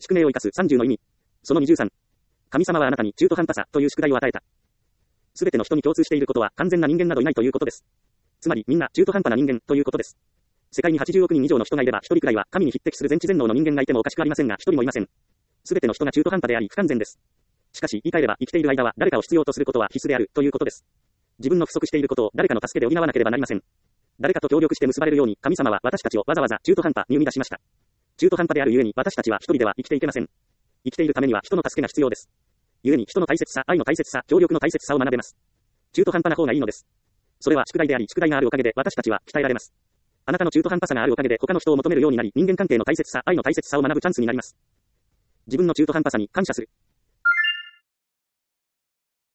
宿命を生かす30の意味。その23。神様はあなたに中途半端さという宿題を与えた。すべての人に共通していることは完全な人間などいないということです。つまりみんな中途半端な人間ということです。世界に80億人以上の人がいれば1人くらいは神に匹敵する全知全能の人間がいてもおかしくありませんが1人もいません。すべての人が中途半端であり不完全です。しかし言い換えれば生きている間は誰かを必要とすることは必須であるということです。自分の不足していることを誰かの助けで補わなければなりません。誰かと協力して結ばれるように神様は私たちをわざわざ中途半端に生み出しました。中途半端であるゆえに私たちは一人では生きていけません。生きているためには人の助けが必要です。ゆえに人の大切さ、愛の大切さ、協力の大切さを学べます。中途半端な方がいいのです。それは宿題であり、宿題があるおかげで私たちは鍛えられます。あなたの中途半端さがあるおかげで他の人を求めるようになり、人間関係の大切さ、愛の大切さを学ぶチャンスになります。自分の中途半端さに感謝する。